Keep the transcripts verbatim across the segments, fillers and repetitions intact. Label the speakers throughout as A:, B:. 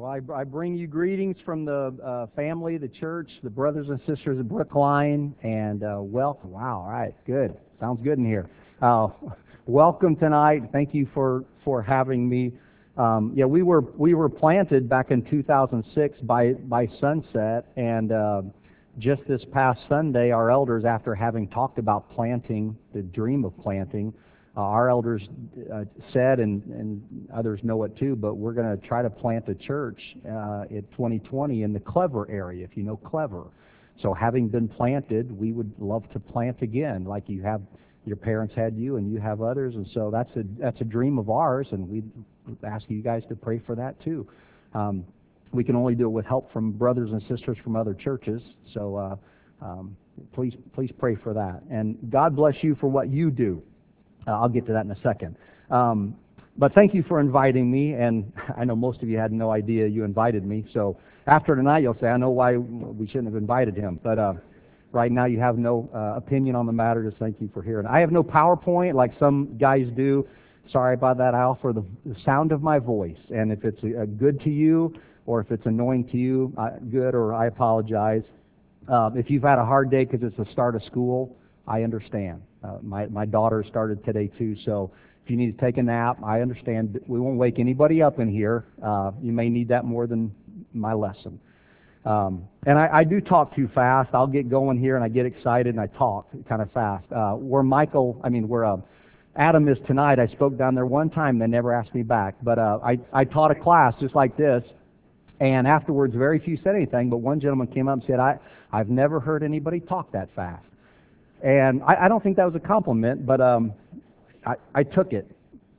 A: Well, I, I bring you greetings from the uh, family, the church, the brothers and sisters of Brookline, and uh, welcome. Wow, all right, good. Sounds good in here. Uh, welcome tonight. Thank you for, for having me. Um, yeah, we were we were planted back in two thousand six by by Sunset, and uh, just this past Sunday, our elders, after having talked about planting, the dream of planting, Uh, our elders uh, said, and, and others know it too, but we're going to try to plant a church uh, in twenty twenty in the Clever area, if you know Clever. So having been planted, we would love to plant again, like you have, your parents had you, and you have others, and so that's a that's a dream of ours, and we ask you guys to pray for that too. Um, we can only do it with help from brothers and sisters from other churches, so uh, um, please please pray for that. And God bless you for what you do. Uh, I'll get to that in a second. Um, but thank you for inviting me, and I know most of you had no idea you invited me, so after tonight you'll say, I know why we shouldn't have invited him, but uh, right now you have no uh, opinion on the matter. Just thank you for hearing. I have no PowerPoint like some guys do. Sorry about that. I offer the, the sound of my voice, and if it's uh, good to you or if it's annoying to you, uh, good, or I apologize. Uh, if you've had a hard day because it's the start of school, I understand. Uh, my, my daughter started today too, so if you need to take a nap, I understand. We won't wake anybody up in here. Uh, you may need that more than my lesson. Um, and I, I do talk too fast. I'll get going here and I get excited and I talk kind of fast. Uh, where Michael, I mean, where uh, Adam is tonight, I spoke down there one time, they never asked me back. But uh, I, I taught a class just like this, and afterwards very few said anything, but one gentleman came up and said, I, I've never heard anybody talk that fast. And I, I don't think that was a compliment, but um, I, I took it.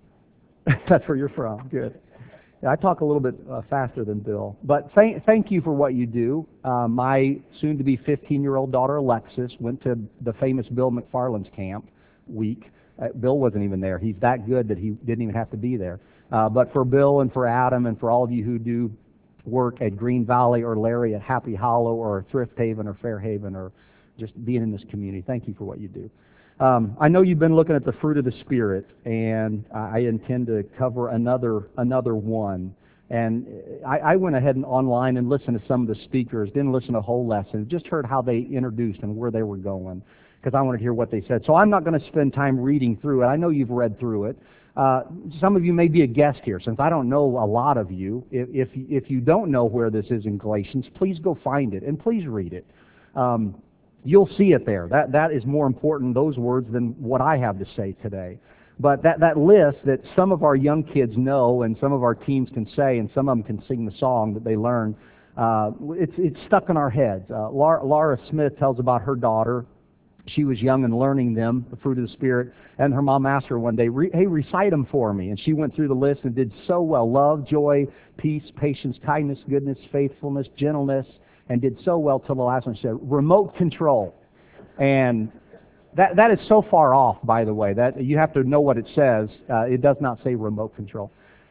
A: That's where you're from. Good. Yeah, I talk a little bit uh, faster than Bill. But thank, thank you for what you do. Uh, my soon-to-be fifteen-year-old daughter, Alexis, went to the famous Bill McFarland's camp week. Uh, Bill wasn't even there. He's that good that he didn't even have to be there. Uh, but for Bill and for Adam and for all of you who do work at Green Valley or Larry at Happy Hollow or Thrift Haven or Fairhaven or just being in this community, thank you for what you do. Um, I know you've been looking at the fruit of the Spirit, and I intend to cover another another one. And I, I went ahead and online and listened to some of the speakers, didn't listen to a whole lesson, just heard how they introduced and where they were going, because I wanted to hear what they said. So I'm not going to spend time reading through it. I know you've read through it. Uh, some of you may be a guest here, since I don't know a lot of you. If, if, if you don't know where this is in Galatians, please go find it, and please read it. Um, You'll see it there. That that is more important, those words, than what I have to say today. But that, that list that some of our young kids know and some of our teens can say, and some of them can sing the song that they learn, uh, it's, it's stuck in our heads. Uh, Laura, Laura Smith tells about her daughter. She was young and learning them, the fruit of the Spirit, and her mom asked her one day, hey, recite them for me. And she went through the list and did so well. Love, joy, peace, patience, kindness, goodness, faithfulness, gentleness, and did so well till the last one. She said, remote control. And that that is so far off, by the way, that you have to know what it says. Uh, it does not say remote control.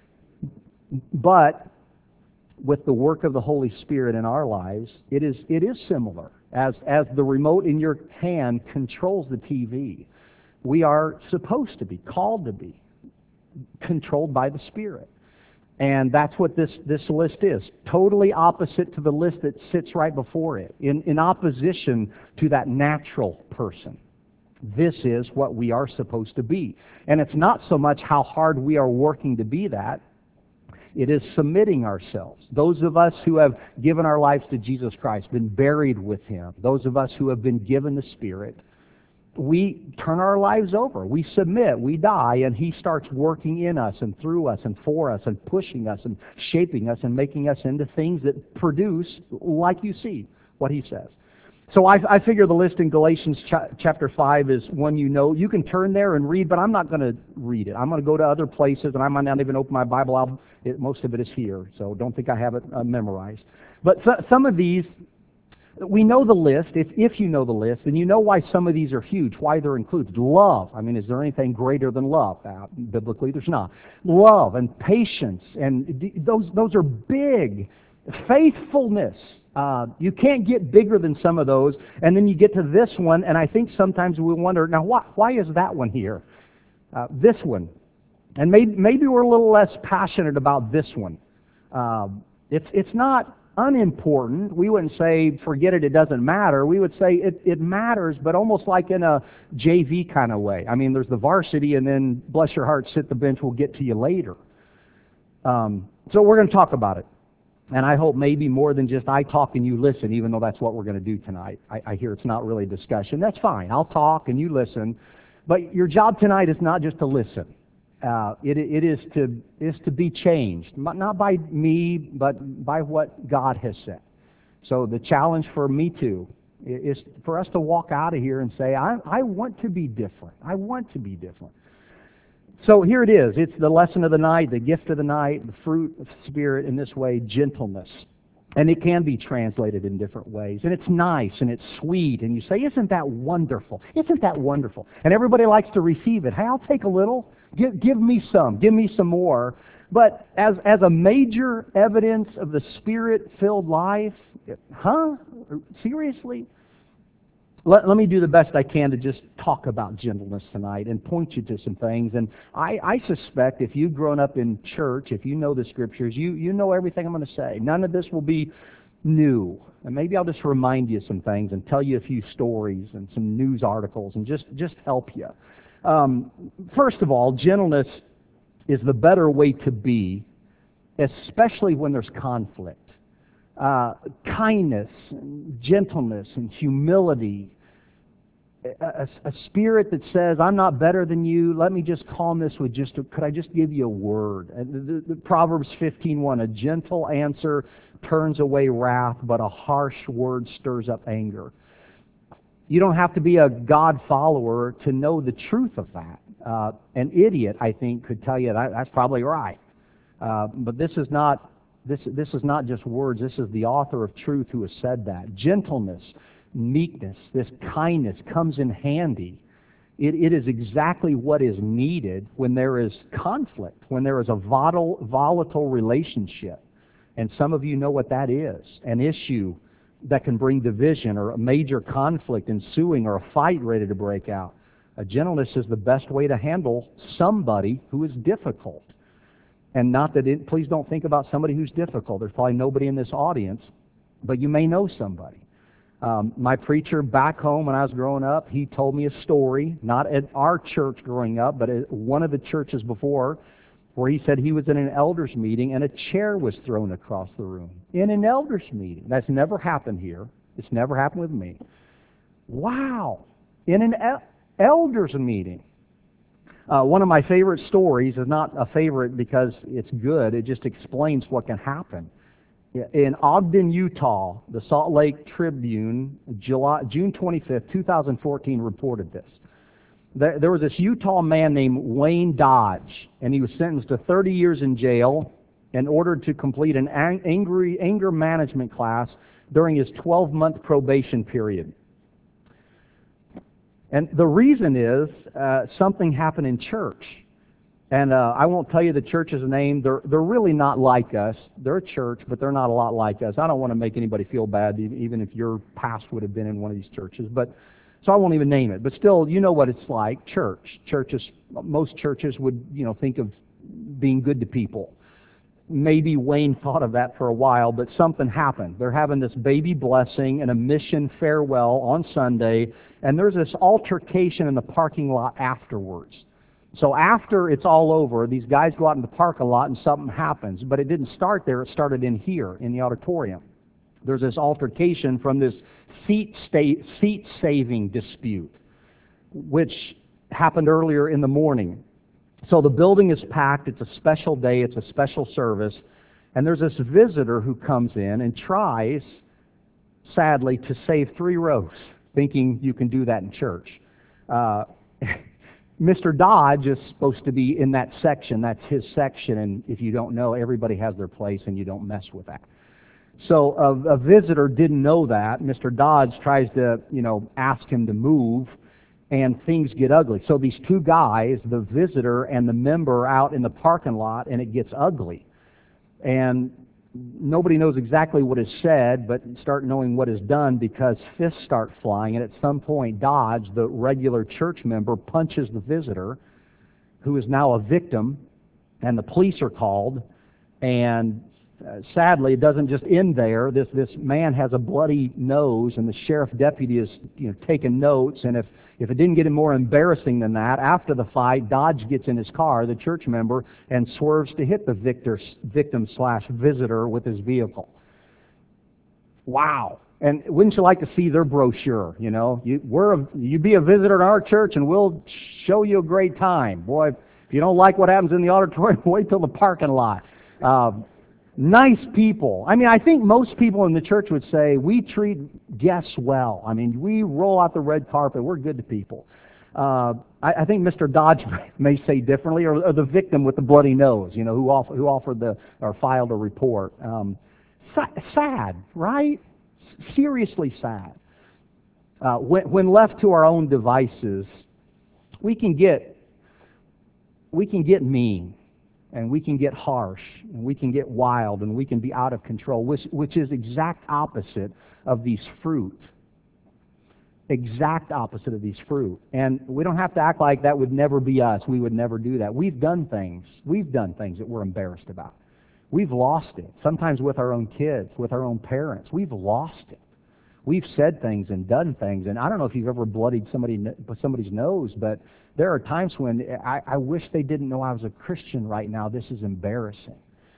A: But with the work of the Holy Spirit in our lives, it is it is similar. As, as the remote in your hand controls the T V, we are supposed to be, called to be, controlled by the Spirit. And that's what this, this list is. Totally opposite to the list that sits right before it. In, in opposition to that natural person. This is what we are supposed to be. And it's not so much how hard we are working to be that. It is submitting ourselves. Those of us who have given our lives to Jesus Christ, been buried with Him, those of us who have been given the Spirit, we turn our lives over. We submit, we die, and He starts working in us and through us and for us and pushing us and shaping us and making us into things that produce, like you see, what He says. So I, I figure the list in Galatians cha- chapter five is one you know. You can turn there and read, but I'm not going to read it. I'm going to go to other places, and I might not even open my Bible out. It, most of it is here, so don't think I have it uh, memorized. But so, some of these, we know the list. If, if you know the list, then you know why some of these are huge, why they're included. Love. I mean, is there anything greater than love? Uh, biblically, there's not. Love and patience, and d- those those are big. Faithfulness. Uh, you can't get bigger than some of those. And then you get to this one, and I think sometimes we wonder, now why, why is that one here? Uh, this one. And maybe, maybe we're a little less passionate about this one. Uh, It's, it's not unimportant. We wouldn't say, forget it, it doesn't matter. We would say it, it matters, but almost like in a J V kind of way. I mean, there's the varsity, and then, bless your heart, sit the bench, we'll get to you later. Um, so we're going to talk about it. And I hope maybe more than just I talk and you listen, even though that's what we're going to do tonight. I, I hear it's not really a discussion. That's fine. I'll talk and you listen. But your job tonight is not just to listen. Uh, it, it is to is to be changed, not by me, but by what God has said. So the challenge for me too is for us to walk out of here and say, I, I want to be different. I want to be different. So here it is. It's the lesson of the night, the gift of the night, the fruit of the Spirit, in this way, gentleness. And it can be translated in different ways. And it's nice and it's sweet. And you say, isn't that wonderful? Isn't that wonderful? And everybody likes to receive it. Hey, I'll take a little. Give, give me some. Give me some more. But as, as a major evidence of the Spirit-filled life, huh? Seriously? Let, let me do the best I can to just talk about gentleness tonight and point you to some things. And I, I suspect if you've grown up in church, if you know the Scriptures, you, you know everything I'm going to say. None of this will be new. And maybe I'll just remind you some things and tell you a few stories and some news articles and just, just help you. Um, first of all, gentleness is the better way to be, especially when there's conflict. Uh, kindness, and gentleness, and humility, a, a spirit that says, I'm not better than you, let me just calm this with just, a, could I just give you a word? And the, the, the Proverbs fifteen one, a gentle answer turns away wrath, but a harsh word stirs up anger. You don't have to be a God follower to know the truth of that. Uh, an idiot, I think, could tell you that that's probably right. Uh, but this is not This, this is not just words. This is the author of truth who has said that. Gentleness, meekness, this kindness comes in handy. It, it is exactly what is needed when there is conflict, when there is a volatile, volatile relationship. And some of you know what that is, an issue that can bring division or a major conflict ensuing or a fight ready to break out. A gentleness is the best way to handle somebody who is difficult. And not that it, please don't think about somebody who's difficult. There's probably nobody in this audience, but you may know somebody. Um, my preacher back home when I was growing up, he told me a story, not at our church growing up, but at one of the churches before, where he said he was in an elders meeting and a chair was thrown across the room. In an elders meeting. That's never happened here. It's never happened with me. Wow. In an el- elders meeting. Uh, one of my favorite stories is not a favorite because it's good. It just explains what can happen. In Ogden, Utah, the Salt Lake Tribune, July, June twenty-fifth, two thousand fourteen, reported this. There, there was this Utah man named Wayne Dodge, and he was sentenced to thirty years in jail and ordered to complete an ang- angry, anger management class during his twelve-month probation period. And the reason is uh, something happened in church. And uh, I won't tell you the church's name. They're, they're really not like us. They're a church, but they're not a lot like us. I don't want to make anybody feel bad, even if your past would have been in one of these churches. But so I won't even name it. But still, you know what it's like, church. Churches, most churches would, you know, think of being good to people. Maybe Wayne thought of that for a while, but something happened. They're having this baby blessing and a mission farewell on Sunday, and there's this altercation in the parking lot afterwards. So after it's all over, these guys go out in the parking lot and something happens. But it didn't start there. It started in here, in the auditorium. There's this altercation from this seat sta- seat-saving dispute, which happened earlier in the morning. So the building is packed, it's a special day, it's a special service, and there's this visitor who comes in and tries, sadly, to save three rows, thinking you can do that in church. Uh, Mister Dodge is supposed to be in that section, that's his section, and if you don't know, everybody has their place and you don't mess with that. So a, a visitor didn't know that. Mister Dodge tries to, you know, ask him to move, and things get ugly. So these two guys, the visitor and the member, out in the parking lot, and it gets ugly. And nobody knows exactly what is said, but start knowing what is done because fists start flying, and at some point Dodge, the regular church member, punches the visitor, who is now a victim, and the police are called, and uh, sadly, it doesn't just end there. This this man has a bloody nose, and the sheriff deputy is you know taking notes. And if if it didn't get him more embarrassing than that, after the fight, Dodge gets in his car, the church member, and swerves to hit the victor, victim slash visitor with his vehicle. Wow. And wouldn't you like to see their brochure? You know, you, we're a, you be a visitor in our church, and we'll show you a great time. Boy, if you don't like what happens in the auditorium, wait till the parking lot. Uh, nice people. I mean, I think most people in the church would say we treat guests well. I mean, we roll out the red carpet. We're good to people. Uh, I, I think Mister Dodge may say differently, or, or the victim with the bloody nose, you know, who offered, who offered the or filed a report. Um, sad, right? Seriously sad. Uh, when, when left to our own devices, we can get we can get mean, and we can get harsh, and we can get wild, and we can be out of control, which which is exact opposite of these fruit. Exact opposite of these fruit. And we don't have to act like that would never be us. We would never do that. We've done things. We've done things that we're embarrassed about. We've lost it. Sometimes with our own kids, with our own parents. We've lost it. We've said things and done things. And I don't know if you've ever bloodied somebody, somebody's nose, but there are times when I, I wish they didn't know I was a Christian right now. This is embarrassing.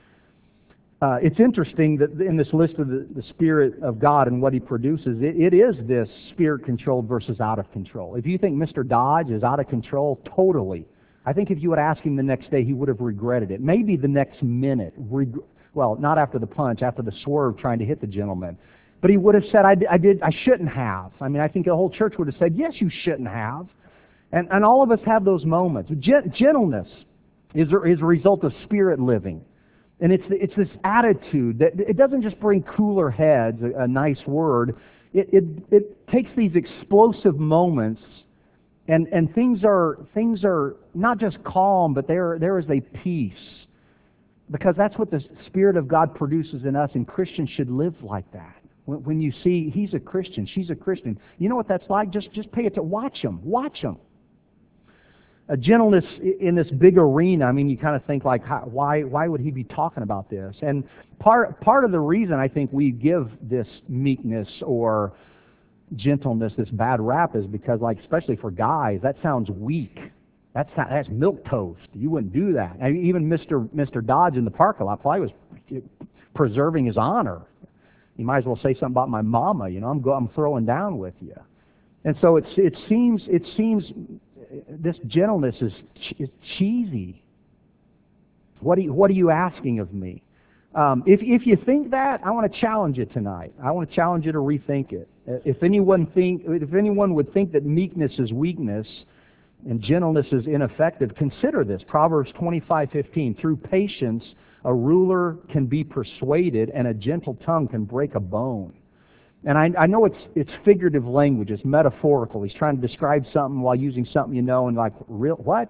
A: Uh, it's interesting that in this list of the, the Spirit of God and what He produces, it, it is this Spirit-controlled versus out of control. If you think Mister Dodge is out of control, totally. I think if you would ask him the next day, he would have regretted it. Maybe the next minute. Reg- well, not after the punch, after the swerve trying to hit the gentleman. But he would have said, I did, I, did, I shouldn't have. I mean, I think the whole church would have said, yes, you shouldn't have. And, and all of us have those moments. Gent- gentleness is a, is a result of spirit living. And it's it's this attitude that it doesn't just bring cooler heads, a, a nice word. It, it it takes these explosive moments, and and things are things are not just calm, but there there is a peace, because that's what the Spirit of God produces in us, and Christians should live like that. When, when you see he's a Christian, she's a Christian, you know what that's like. Just just pay it to watch them, watch them. A gentleness in this big arena. I mean, you kind of think like, how, why why would he be talking about this? And part part of the reason I think we give this meekness or gentleness this bad rap is because, like, especially for guys, that sounds weak. That's not, that's milquetoast. You wouldn't do that. I mean, even Mister Mister Dodge in the parking lot probably was preserving his honor. You might as well say something about my mama. You know, I'm go, I'm throwing down with you. And so it's it seems it seems. This gentleness is, ch- is cheesy. What are you, what are you asking of me? Um, if if you think that, I want to challenge you tonight. I want to challenge you to rethink it. If anyone think if anyone would think that meekness is weakness and gentleness is ineffective, consider this. Proverbs twenty-five fifteen. Through patience, a ruler can be persuaded, and a gentle tongue can break a bone. And I, I know it's it's figurative language, it's metaphorical. He's trying to describe something while using something you know, and like, real what?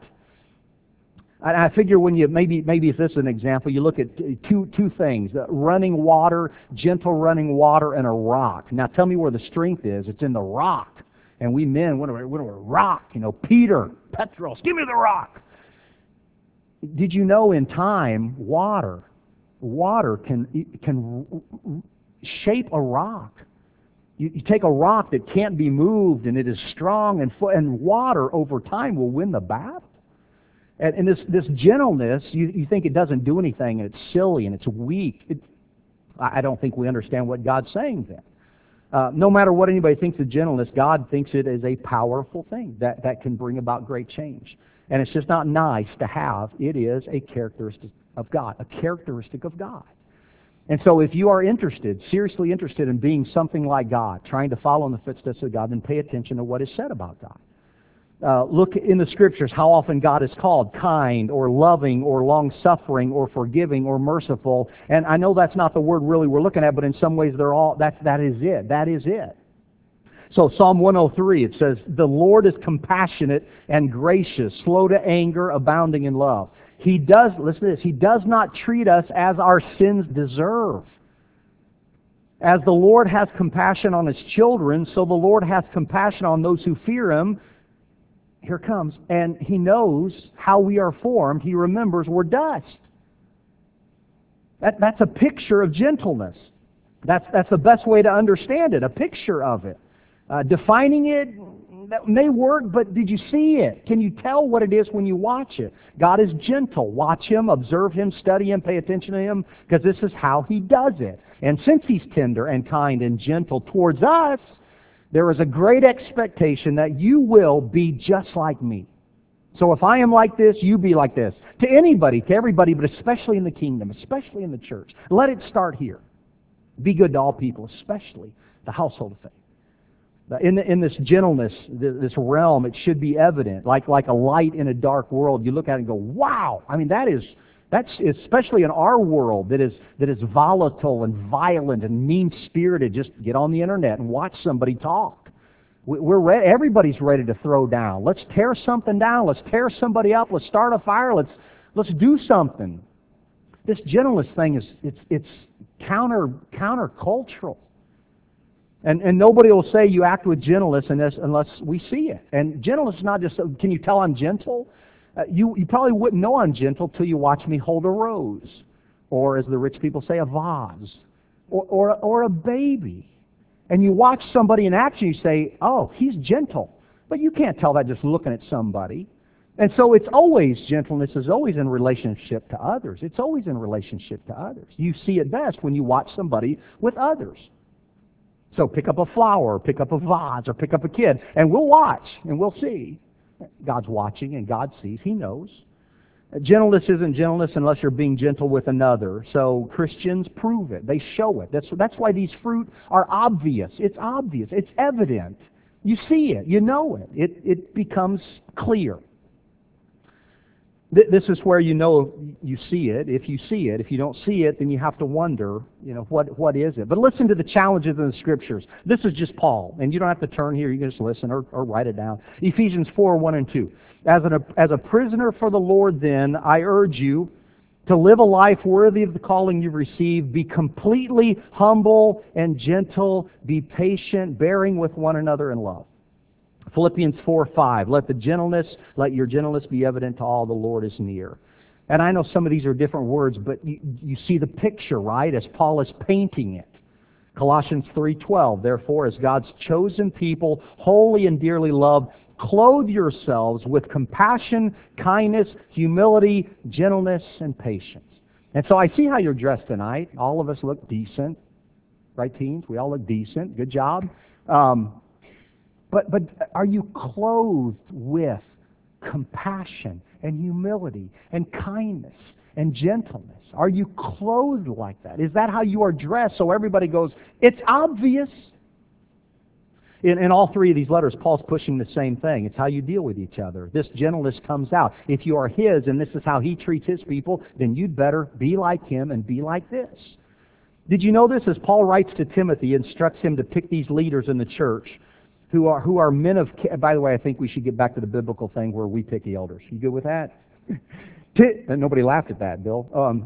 A: And I figure when you maybe maybe if this is an example, you look at two two things: running water, gentle running water, and a rock. Now tell me where the strength is. It's in the rock. And we men, what are we, what are we, rock? You know, Peter, Petros, give me the rock. Did you know in time, water, water can can shape a rock? You, you take a rock that can't be moved, and it is strong, and and water over time will win the battle. And, and this this gentleness, you, you think it doesn't do anything, and it's silly, and it's weak. It, I don't think we understand what God's saying then. Uh, no matter what anybody thinks of gentleness, God thinks it is a powerful thing that, that can bring about great change. And it's just not nice to have. It is a characteristic of God, a characteristic of God. And so if you are interested, seriously interested in being something like God, trying to follow in the footsteps of God, then pay attention to what is said about God. Uh, look in the Scriptures how often God is called kind or loving or long-suffering or forgiving or merciful. And I know that's not the word really we're looking at, but in some ways they're all, that's, that is it. That is it. So Psalm one oh three, it says, the Lord is compassionate and gracious, slow to anger, abounding in love. He does, listen to this, He does not treat us as our sins deserve. As the Lord has compassion on His children, so the Lord has compassion on those who fear Him. Here it comes. And He knows how we are formed. He remembers we're dust. That, that's a picture of gentleness. That's, that's the best way to understand it, a picture of it. Uh, defining it, that may work, but did you see it? Can you tell what it is when you watch it? God is gentle. Watch Him, observe Him, study Him, pay attention to Him, because this is how He does it. And since He's tender and kind and gentle towards us, there is a great expectation that you will be just like me. So if I am like this, you be like this. To anybody, to everybody, but especially in the kingdom, especially in the church. Let it start here. Be good to all people, especially the household of faith. In, in this gentleness, this realm, it should be evident, like, like a light in a dark world. You look at it and go, wow! I mean, that is, that's especially in our world that is, that is volatile and violent and mean-spirited. Just get on the internet and watch somebody talk. We're ready, everybody's ready to throw down. Let's tear something down. Let's tear somebody up. Let's start a fire. Let's, let's do something. This gentleness thing is, it's, it's counter, counter-cultural. And, and nobody will say you act with gentleness unless, unless we see it. And gentleness is not just, can you tell I'm gentle? Uh, you, you probably wouldn't know I'm gentle till you watch me hold a rose. Or as the rich people say, a vase. Or, or, or a baby. And you watch somebody in action, you say, oh, he's gentle. But you can't tell that just looking at somebody. And so it's always, gentleness is always in relationship to others. It's always in relationship to others. You see it best when you watch somebody with others. So pick up a flower, or pick up a vase, or pick up a kid, and we'll watch, and we'll see. God's watching, and God sees. He knows. Gentleness isn't gentleness unless you're being gentle with another. So Christians prove it. They show it. That's, that's why these fruit are obvious. It's obvious. It's evident. You see it. You know it. It, it becomes clear. This is where you know you see it, if you see it. If you don't see it, then you have to wonder, you know, what what is it? But listen to the challenges in the Scriptures. This is just Paul, and you don't have to turn here. You can just listen or, or write it down. Ephesians four, one and two. As, an, as a prisoner for the Lord, then, I urge you to live a life worthy of the calling you've received. Be completely humble and gentle. Be patient, bearing with one another in love. Philippians four, five, let the gentleness, let your gentleness be evident to all, the Lord is near. And I know some of these are different words, but you, you see the picture, right, as Paul is painting it. Colossians three, twelve, therefore, as God's chosen people, holy and dearly loved, clothe yourselves with compassion, kindness, humility, gentleness, and patience. And so I see how you're dressed tonight. All of us look decent, right, teens? We all look decent. Good job. Um, But, but are you clothed with compassion and humility and kindness and gentleness? Are you clothed like that? Is that how you are dressed so everybody goes, it's obvious? In, in all three of these letters, Paul's pushing the same thing. It's how you deal with each other. This gentleness comes out. If you are His and this is how He treats His people, then you'd better be like Him and be like this. Did you know this? As Paul writes to Timothy, he instructs him to pick these leaders in the church who are who are men of... By the way, I think we should get back to the biblical thing where we pick the elders. You good with that? Nobody laughed at that, Bill. Um,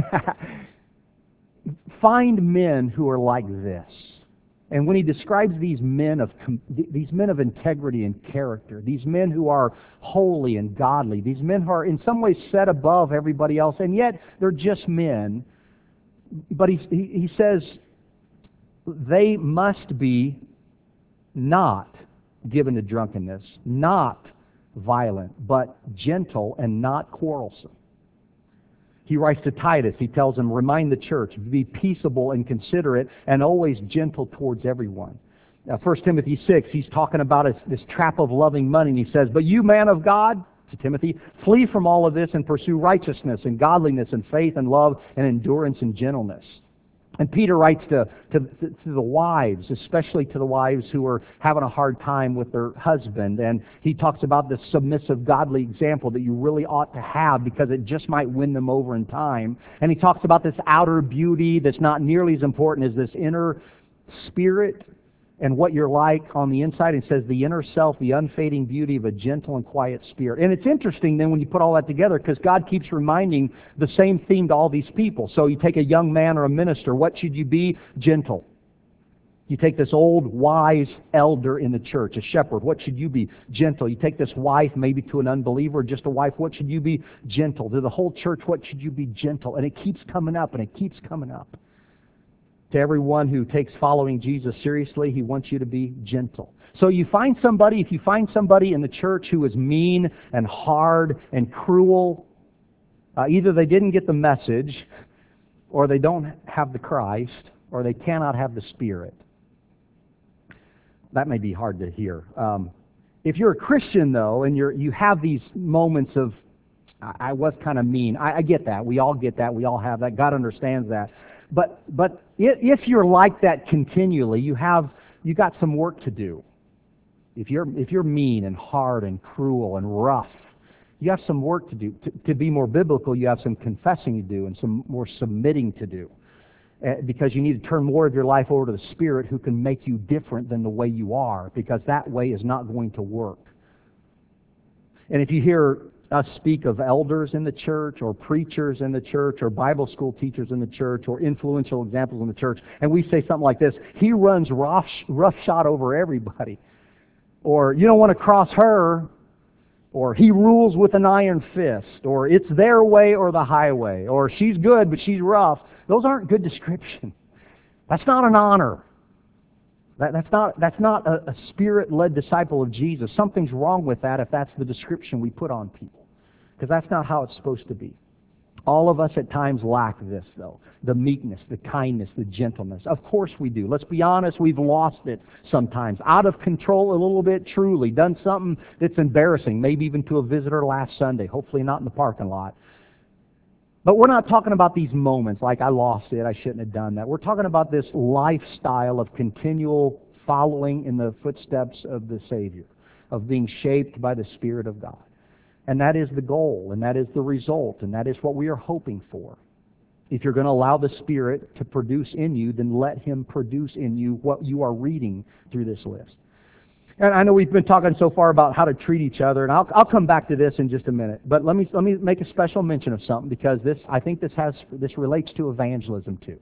A: find men who are like this. And when he describes these men of these men of integrity and character, these men who are holy and godly, these men who are in some ways set above everybody else, and yet they're just men. But he he, he says they must be not given to drunkenness, not violent, but gentle and not quarrelsome. He writes to Titus, he tells him, remind the church, be peaceable and considerate and always gentle towards everyone. Now, First Timothy six, he's talking about this, this trap of loving money, and he says, but you, man of God, to Timothy, flee from all of this and pursue righteousness and godliness and faith and love and endurance and gentleness. And Peter writes to, to, to the wives, especially to the wives who are having a hard time with their husband. And he talks about this submissive, godly example that you really ought to have because it just might win them over in time. And he talks about this outer beauty that's not nearly as important as this inner spirit and what you're like on the inside. It says the inner self, the unfading beauty of a gentle and quiet spirit. And it's interesting then when you put all that together because God keeps reminding the same theme to all these people. So you take a young man or a minister, what should you be? Gentle. You take this old, wise elder in the church, a shepherd. What should you be? Gentle. You take this wife, maybe to an unbeliever, just a wife. What should you be? Gentle. To the whole church, what should you be? Gentle. And it keeps coming up, and it keeps coming up. To everyone who takes following Jesus seriously, he wants you to be gentle. So you find somebody, if you find somebody in the church who is mean and hard and cruel, uh, either they didn't get the message, or they don't have the Christ, or they cannot have the Spirit. That may be hard to hear. Um, if you're a Christian, though, and you're you have these moments of, I, I was kind of mean. I, I get that. We all get that. We all have that. God understands that. But but if you're like that continually, you have you got some work to do. If you're if you're mean and hard and cruel and rough, you have some work to do. To, to be more biblical, you have some confessing to do and some more submitting to do. Uh, because you need to turn more of your life over to the Spirit who can make you different than the way you are, because that way is not going to work. And if you hear us speak of elders in the church, or preachers in the church, or Bible school teachers in the church, or influential examples in the church, and we say something like this, he runs rough, roughshod over everybody, or you don't want to cross her, or he rules with an iron fist, or it's their way or the highway, or she's good but she's rough. Those aren't good descriptions. That's not an honor. That, that's not, that's not a, a Spirit-led disciple of Jesus. Something's wrong with that if that's the description we put on people, because that's not how it's supposed to be. All of us at times lack this, though. The meekness, the kindness, the gentleness. Of course we do. Let's be honest, we've lost it sometimes. Out of control a little bit, truly. Done something that's embarrassing, maybe even to a visitor last Sunday. Hopefully not in the parking lot. But we're not talking about these moments like I lost it, I shouldn't have done that. We're talking about this lifestyle of continual following in the footsteps of the Savior, of being shaped by the Spirit of God. And that is the goal, and that is the result, and that is what we are hoping for. If you're going to allow the Spirit to produce in you, then let Him produce in you what you are reading through this list. And I know we've been talking so far about how to treat each other, and I'll, I'll come back to this in just a minute. But let me let me make a special mention of something, because this I think this has this relates to evangelism too.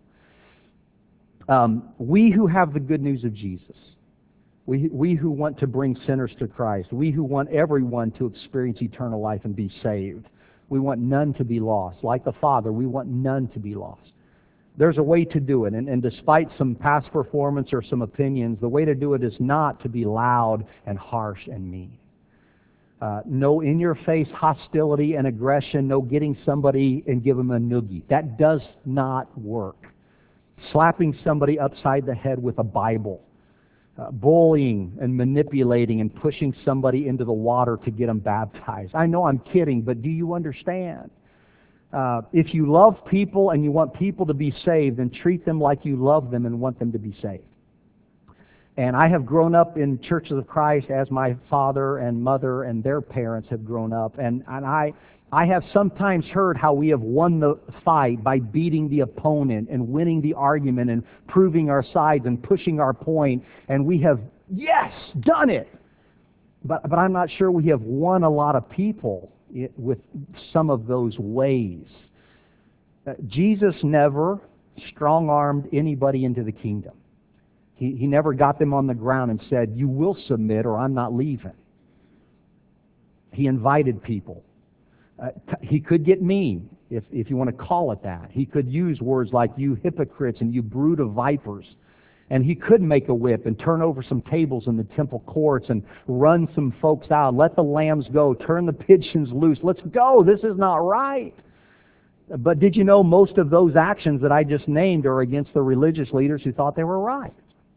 A: Um, we who have the good news of Jesus, we we who want to bring sinners to Christ, we who want everyone to experience eternal life and be saved, we want none to be lost. Like the Father, we want none to be lost. There's a way to do it, and, and despite some past performance or some opinions, the way to do it is not to be loud and harsh and mean. Uh, no in-your-face hostility and aggression, no getting somebody and give them a noogie. That does not work. Slapping somebody upside the head with a Bible, uh, bullying and manipulating and pushing somebody into the water to get them baptized. I know I'm kidding, but do you understand? Uh, if you love people and you want people to be saved, then treat them like you love them and want them to be saved. And I have grown up in churches of Christ as my father and mother and their parents have grown up. And, and I, I have sometimes heard how we have won the fight by beating the opponent and winning the argument and proving our sides and pushing our point. And we have, yes, done it. But, but I'm not sure we have won a lot of people It, with some of those ways. Uh, Jesus never strong-armed anybody into the kingdom. He, he never got them on the ground and said, you will submit or I'm not leaving. He invited people. Uh, t- he could get mean, if, if you want to call it that. He could use words like, you hypocrites and you brood of vipers. And he could make a whip and turn over some tables in the temple courts and run some folks out. Let the lambs go. Turn the pigeons loose. Let's go. This is not right. But did you know most of those actions that I just named are against the religious leaders who thought they were right?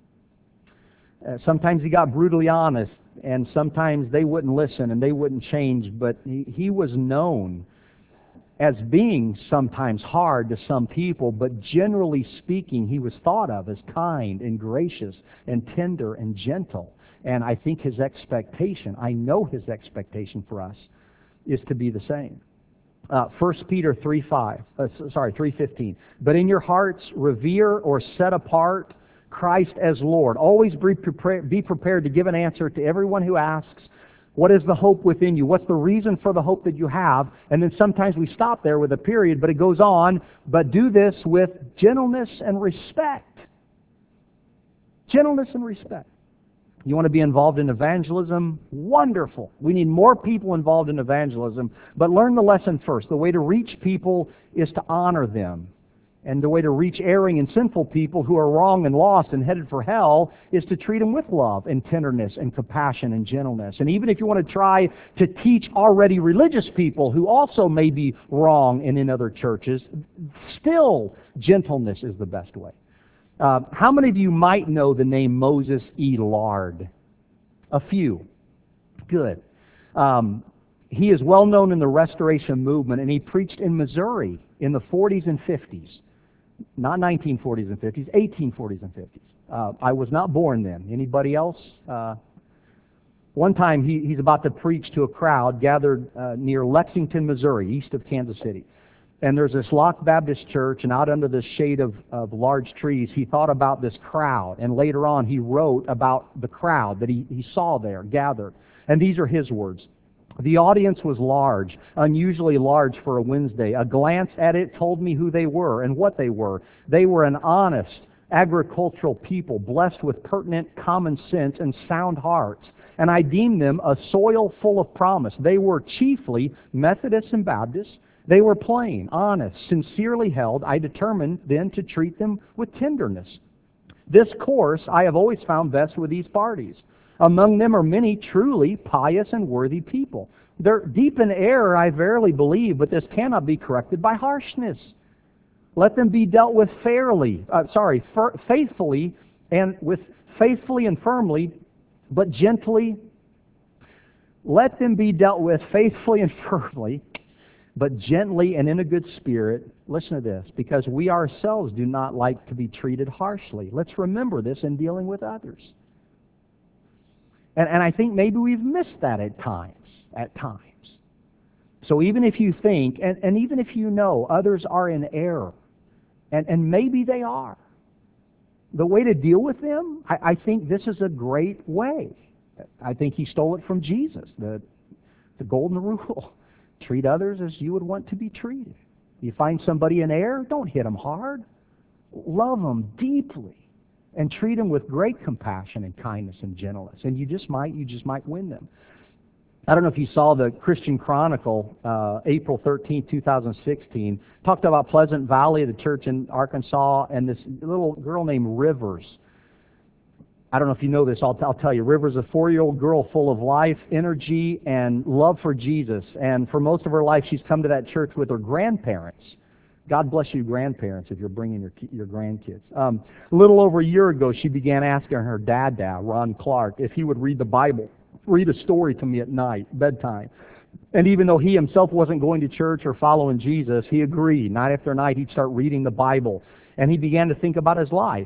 A: Uh, sometimes he got brutally honest, and sometimes they wouldn't listen and they wouldn't change. But he, he was known as being sometimes hard to some people, but generally speaking, he was thought of as kind and gracious and tender and gentle. And I think his expectation, I know his expectation for us, is to be the same. Uh, First Peter three five, uh, sorry, three fifteen. But in your hearts, revere or set apart Christ as Lord. Always be prepared, be prepared to give an answer to everyone who asks, what is the hope within you? What's the reason for the hope that you have? And then sometimes we stop there with a period, but it goes on. But do this with gentleness and respect. Gentleness and respect. You want to be involved in evangelism? Wonderful. We need more people involved in evangelism, but learn the lesson first. The way to reach people is to honor them. And the way to reach erring and sinful people who are wrong and lost and headed for hell is to treat them with love and tenderness and compassion and gentleness. And even if you want to try to teach already religious people who also may be wrong and in other churches, still gentleness is the best way. Uh, how many of you might know the name Moses E. Lard? A few. Good. Um, he is well known in the Restoration Movement, and he preached in Missouri in the forties and fifties. Not nineteen forties and fifties, eighteen forties and fifties. Uh, I was not born then. Anybody else? Uh, one time he, he's about to preach to a crowd gathered uh, near Lexington, Missouri, east of Kansas City. And there's this Lock Baptist church, and out under the shade of, of large trees, he thought about this crowd. And later on, he wrote about the crowd that he, he saw there gathered. And these are his words. The audience was large, unusually large for a Wednesday. A glance at it told me who they were and what they were. They were an honest, agricultural people, blessed with pertinent common sense and sound hearts. And I deemed them a soil full of promise. They were chiefly Methodists and Baptists. They were plain, honest, sincerely held. I determined then to treat them with tenderness. This course I have always found best with these parties. Among them are many truly pious and worthy people. They're deep in error, I verily believe, but this cannot be corrected by harshness. Let them be dealt with fairly, uh, sorry, f- faithfully, and with faithfully and firmly, but gently. Let them be dealt with faithfully and firmly, but gently and in a good spirit. Listen to this, because we ourselves do not like to be treated harshly. Let's remember this in dealing with others. And, and I think maybe we've missed that at times, at times. So even if you think, and, and even if you know others are in error, and, and maybe they are, the way to deal with them, I, I think this is a great way. I think he stole it from Jesus, the, the golden rule. Treat others as you would want to be treated. You find somebody in error, don't hit them hard. Love them deeply and treat them with great compassion and kindness and gentleness. And you just might, you just might win them. I don't know if you saw the Christian Chronicle, uh, April thirteenth, two thousand sixteen, talked about Pleasant Valley, the church in Arkansas, and this little girl named Rivers. I don't know if you know this, I'll, I'll tell you. Rivers is a four-year-old girl full of life, energy, and love for Jesus. And for most of her life, she's come to that church with her grandparents. God bless you, grandparents, if you're bringing your your grandkids. Um, a little over a year ago, she began asking her dad, Ron Clark, if he would read the Bible, read a story to me at night, bedtime. And even though he himself wasn't going to church or following Jesus, he agreed. Night after night, he'd start reading the Bible. And he began to think about his life.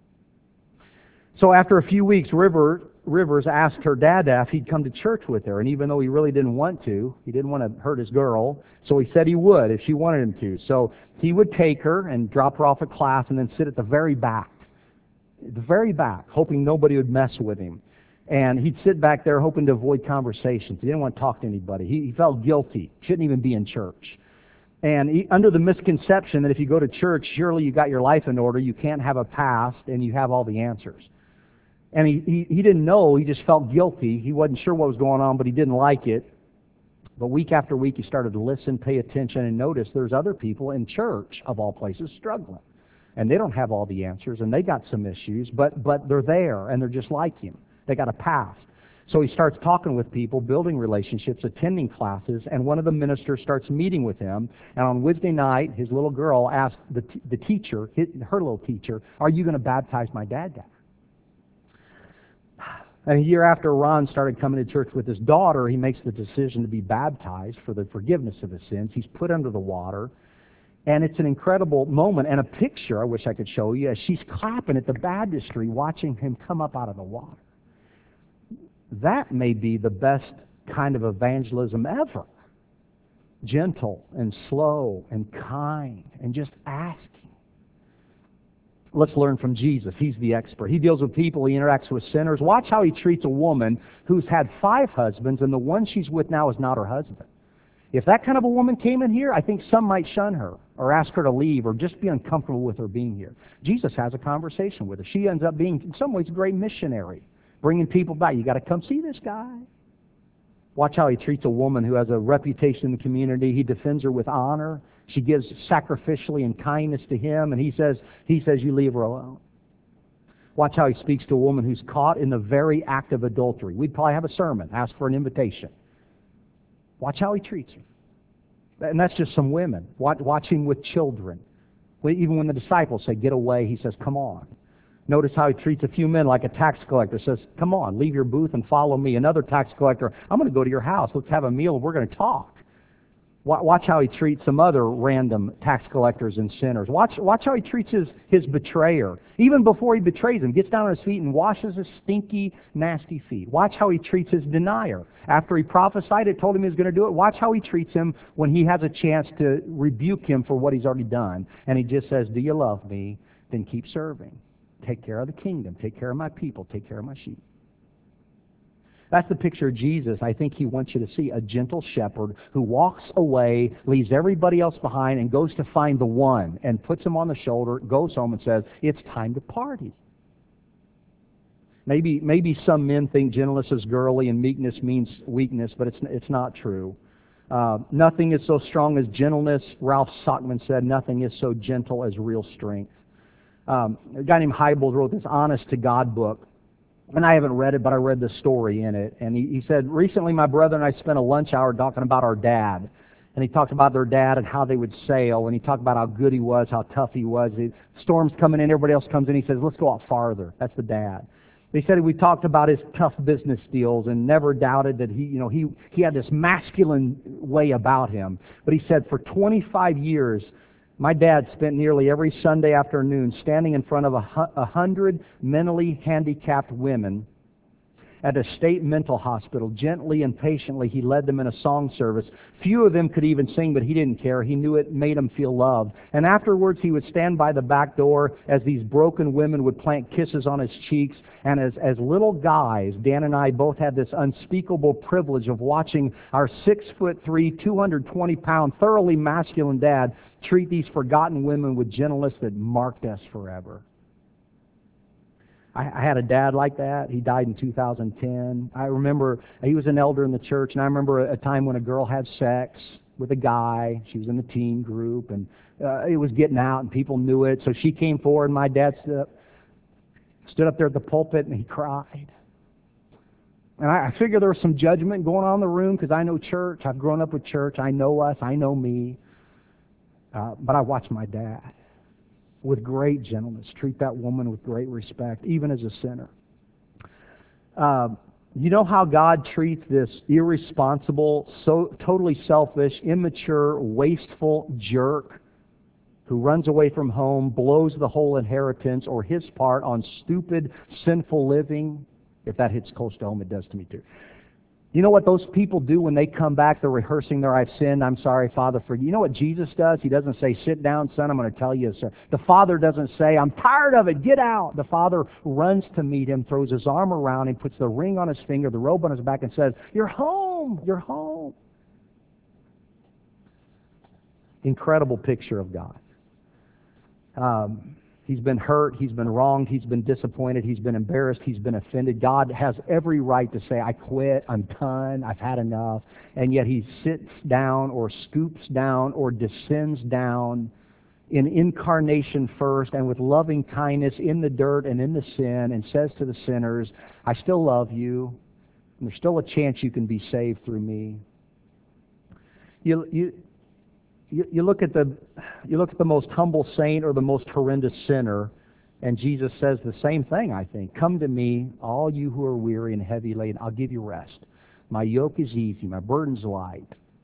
A: So after a few weeks, River, Rivers asked her dad if he'd come to church with her. And even though he really didn't want to, he didn't want to hurt his girl, so he said he would if she wanted him to. So he would take her and drop her off at class and then sit at the very back, at the very back, hoping nobody would mess with him. And he'd sit back there hoping to avoid conversations. He didn't want to talk to anybody. He, he felt guilty. Shouldn't even be in church. And he, under the misconception that if you go to church, surely you got your life in order, you can't have a past, and you have all the answers. And he, he, he didn't know, he just felt guilty. He wasn't sure what was going on, but he didn't like it. But week after week, he started to listen, pay attention, and notice there's other people in church, of all places, struggling. And they don't have all the answers, and they got some issues, but, but they're there, and they're just like him. They got a past. So he starts talking with people, building relationships, attending classes, and one of the ministers starts meeting with him. And on Wednesday night, his little girl asked the, t- the teacher, his, her little teacher, are you going to baptize my dad, Dad? And a year after Ron started coming to church with his daughter, he makes the decision to be baptized for the forgiveness of his sins. He's put under the water. And it's an incredible moment and a picture I wish I could show you as she's clapping at the baptistry watching him come up out of the water. That may be the best kind of evangelism ever. Gentle and slow and kind and just asking. Let's learn from Jesus. He's the expert. He deals with people. He interacts with sinners. Watch how he treats a woman who's had five husbands, and the one she's with now is not her husband. If that kind of a woman came in here, I think some might shun her or ask her to leave or just be uncomfortable with her being here. Jesus has a conversation with her. She ends up being, in some ways, a great missionary, bringing people back. You got to come see this guy. Watch how he treats a woman who has a reputation in the community. He defends her with honor. She gives sacrificially and kindness to him, and he says, he says, you leave her alone. Watch how he speaks to a woman who's caught in the very act of adultery. We'd probably have a sermon, ask for an invitation. Watch how he treats her. And that's just some women. Watch, watch him with children. Even when the disciples say, get away, he says, come on. Notice how he treats a few men like a tax collector. Says, come on, leave your booth and follow me. Another tax collector, I'm going to go to your house. Let's have a meal. We're going to talk. Watch how he treats some other random tax collectors and sinners. Watch, watch how he treats his, his betrayer. Even before he betrays him, gets down on his feet and washes his stinky, nasty feet. Watch how he treats his denier. After he prophesied it, told him he was going to do it, watch how he treats him when he has a chance to rebuke him for what he's already done. And he just says, do you love me? Then keep serving. Take care of the kingdom. Take care of my people. Take care of my sheep. That's the picture of Jesus I think he wants you to see, a gentle shepherd who walks away, leaves everybody else behind, and goes to find the one, and puts him on the shoulder, goes home and says, it's time to party. Maybe maybe some men think gentleness is girly and meekness means weakness, but it's, it's not true. Uh, nothing is so strong as gentleness. Ralph Sockman said, nothing is so gentle as real strength. Um, a guy named Hybels wrote this Honest to God book. And I haven't read it, but I read the story in it. And he, he said, recently my brother and I spent a lunch hour talking about our dad. And he talked about their dad and how they would sail. And he talked about how good he was, how tough he was. The storm's coming in, everybody else comes in. He says, let's go out farther. That's the dad. He said we talked about his tough business deals and never doubted that he, you know, he, he had this masculine way about him. But he said for twenty-five years, my dad spent nearly every Sunday afternoon standing in front of a, hu- a hundred mentally handicapped women at a state mental hospital. Gently and patiently, he led them in a song service. Few of them could even sing, but he didn't care. He knew it made him feel loved. And afterwards, he would stand by the back door as these broken women would plant kisses on his cheeks. And as, as little guys, Dan and I both had this unspeakable privilege of watching our six foot three, two hundred twenty pound, thoroughly masculine dad treat these forgotten women with gentleness that marked us forever. I had a dad like that. He died in two thousand ten. I remember he was an elder in the church, and I remember a time when a girl had sex with a guy. She was in the teen group, and uh, it was getting out, and people knew it. So she came forward, and my dad stood up, stood up there at the pulpit, and he cried. And I, I figured there was some judgment going on in the room because I know church. I've grown up with church. I know us. I know me. Uh, but I watched my dad with great gentleness treat that woman with great respect, even as a sinner. Uh, you know how God treats this irresponsible, so totally selfish, immature, wasteful jerk who runs away from home, blows the whole inheritance or his part on stupid, sinful living? If that hits close to home, it does to me too. You know what those people do when they come back? They're rehearsing their, I've sinned, I'm sorry, Father, forgive. You know what Jesus does? He doesn't say, sit down, son, I'm going to tell you, sir. The Father doesn't say, I'm tired of it, get out. The Father runs to meet him, throws his arm around him, puts the ring on his finger, the robe on his back, and says, you're home, you're home. Incredible picture of God. Um, He's been hurt, he's been wronged, he's been disappointed, he's been embarrassed, he's been offended. God has every right to say, I quit, I'm done, I've had enough. And yet he sits down or scoops down or descends down in incarnation first and with loving kindness in the dirt and in the sin and says to the sinners, I still love you, and there's still a chance you can be saved through me. You, you, You, you look at the you look at the most humble saint or the most horrendous sinner, and Jesus says the same thing, I think. Come to me, all you who are weary and heavy laden, I'll give you rest. My yoke is easy, my burden's light.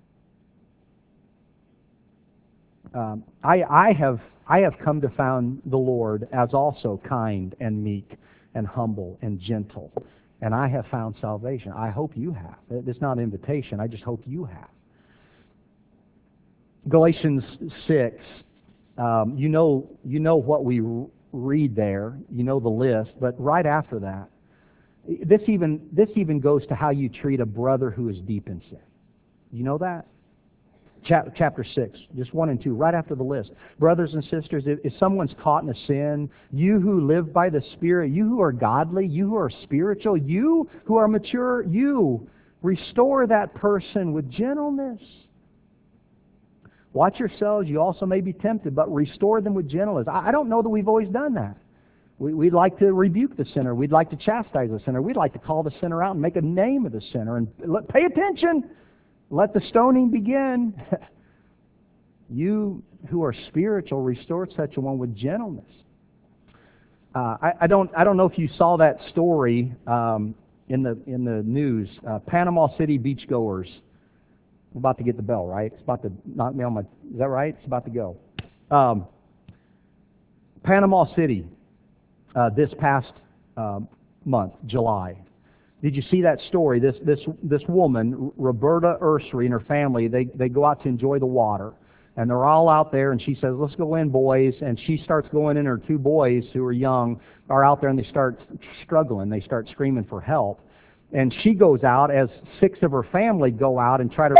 A: Um, I, I have I have come to find the Lord as also kind and meek and humble and gentle, and I have found salvation. I hope you have. It's not an invitation. I just hope you have. Galatians six, um, you know you know what we read there, you know the list, but right after that, this even this even goes to how you treat a brother who is deep in sin. You know that? Chap- chapter six, just one and two, right after the list. Brothers and sisters, if, if someone's caught in a sin, you who live by the Spirit, you who are godly, you who are spiritual, you who are mature, you restore that person with gentleness. Watch yourselves, you also may be tempted, but restore them with gentleness. I, I don't know that we've always done that. We, we'd like to rebuke the sinner. We'd like to chastise the sinner. We'd like to call the sinner out and make a name of the sinner. And let, pay attention. Let the stoning begin. You who are spiritual, restore such a one with gentleness. Uh, I, I don't. I don't know if you saw that story um, in the in the news. Uh, Panama City beachgoers. I'm about to get the bell, right? It's about to knock me on my. Is that right? It's about to go. Um, Panama City. Uh, this past uh, month, July. Did you see that story? This this this woman, Roberta Ursary, and her family, they, they go out to enjoy the water. And they're all out there, and she says, let's go in, boys. And she starts going in. Her two boys, who are young, are out there, and they start struggling. They start screaming for help. And she goes out as six of her family go out and try to...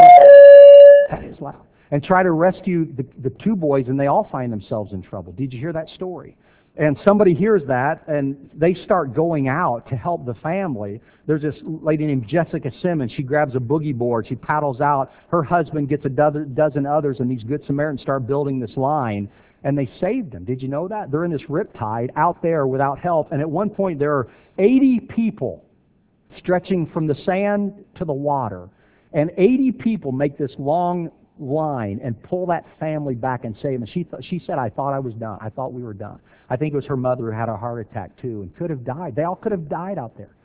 A: That is loud. And try to rescue the, the two boys, and they all find themselves in trouble. Did you hear that story? And somebody hears that, and they start going out to help the family. There's this lady named Jessica Simmons. She grabs a boogie board. She paddles out. Her husband gets a dozen others, and these Good Samaritans start building this line. And they saved them. Did you know that? They're in this riptide out there without help. And at one point, there are eighty people stretching from the sand to the water. And eighty people make this long line and pull that family back and save them. She, th- she said, I thought I was done. I thought we were done. I think it was her mother who had a heart attack too and could have died. They all could have died out there.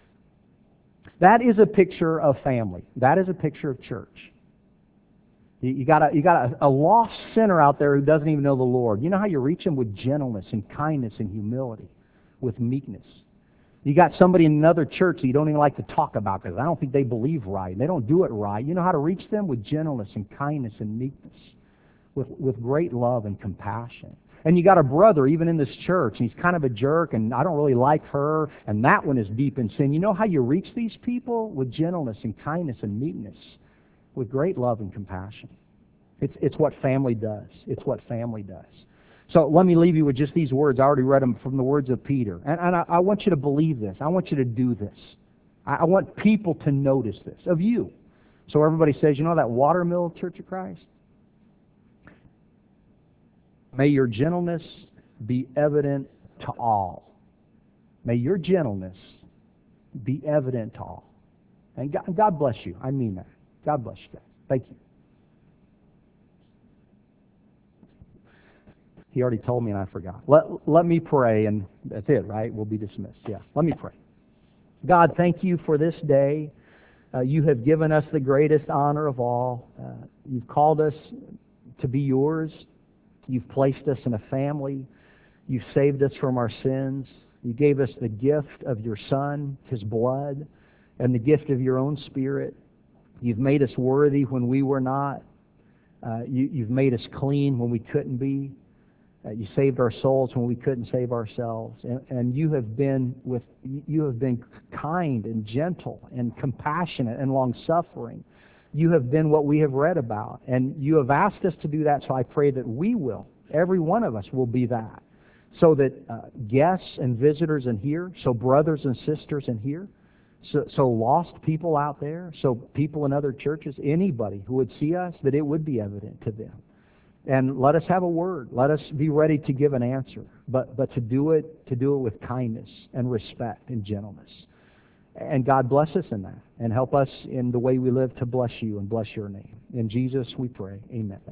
A: That is a picture of family. That is a picture of church. You, you got, a, you got a, a lost sinner out there who doesn't even know the Lord. You know how you reach him? With gentleness and kindness and humility, with meekness. You got somebody in another church that you don't even like to talk about because I don't think they believe right. They don't do it right. You know how to reach them? With gentleness and kindness and meekness, with, with great love and compassion. And you got a brother, even in this church, and he's kind of a jerk, and I don't really like her, and that one is deep in sin. You know how you reach these people? With gentleness and kindness and meekness, with great love and compassion. It's, it's what family does. It's what family does. So let me leave you with just these words. I already read them from the words of Peter. And, and I, I want you to believe this. I want you to do this. I, I want people to notice this, of you. So everybody says, you know that Watermill Church of Christ? May your gentleness be evident to all. May your gentleness be evident to all. And God, God bless you. I mean that. God bless you guys. Thank you. He already told me and I forgot. Let, let me pray, and that's it, right? We'll be dismissed. Yeah, let me pray. God, thank you for this day. Uh, you have given us the greatest honor of all. Uh, you've called us to be yours. You've placed us in a family. You've saved us from our sins. You gave us the gift of your Son, His blood, and the gift of your own Spirit. You've made us worthy when we were not. Uh, you, you've made us clean when we couldn't be. Uh, you saved our souls when we couldn't save ourselves, and, and you have been with you have been kind and gentle and compassionate and long-suffering. You have been what we have read about, and you have asked us to do that. So I pray that we will, every one of us, will be that, so that uh, guests and visitors in here, so brothers and sisters in here, so, so lost people out there, so people in other churches, anybody who would see us, that it would be evident to them. And let us have a word. Let us be ready to give an answer, but but to do it to do it with kindness and respect and gentleness. And God bless us in that, and help us in the way we live to bless you and bless your name. In Jesus we pray. Amen.